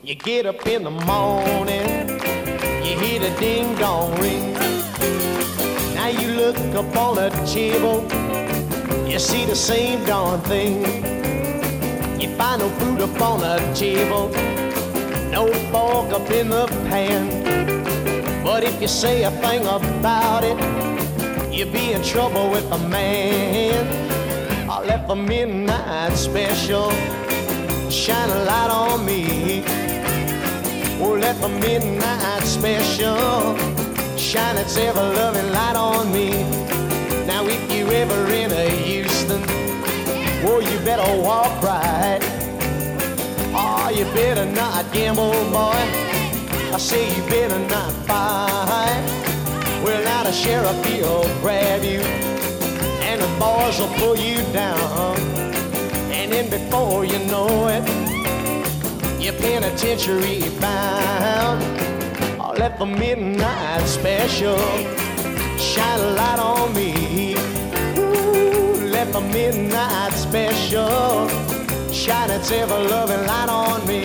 You get up in the morning, you hear the ding dong ring. Now you look up on the table, you see the same darn thing. You find no food up on the table, no fork up in the pan. But if you say a thing about it, you'll be in trouble with a man. I left the midnight special shine a light on me. Oh, let the midnight special shine its ever-loving light on me. Now if you ever in a Houston, oh, you better walk right. Oh, you better not gamble, boy. I say you better not fight. Well, now the sheriff, he'll grab you, and the boys will pull you down. And then before you know it, you're penitentiary bound. Oh, let the midnight special shine a light on me. Ooh, let the midnight special shine its ever-loving light on me.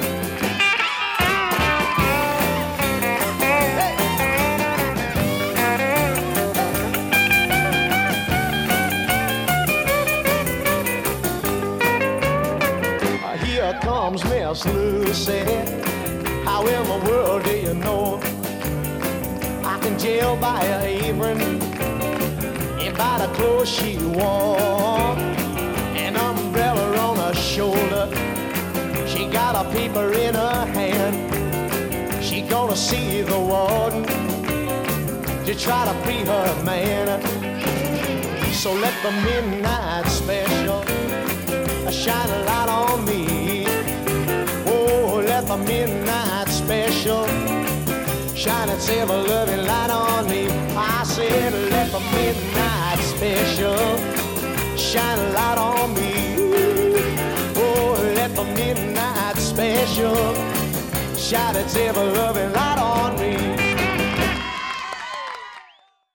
Here comes Miss Lucy. How in the world do you know? I can tell by her apron and by the clothes she wore. An umbrella on her shoulder, she got a paper in her hand. She gonna see the warden to try to free her man. So let the midnight special shine a light on me. Oh, let the midnight special shine its ever-loving light on me. I said, let the midnight special shine a light on me. Oh, let the midnight special shine its ever-loving light on me.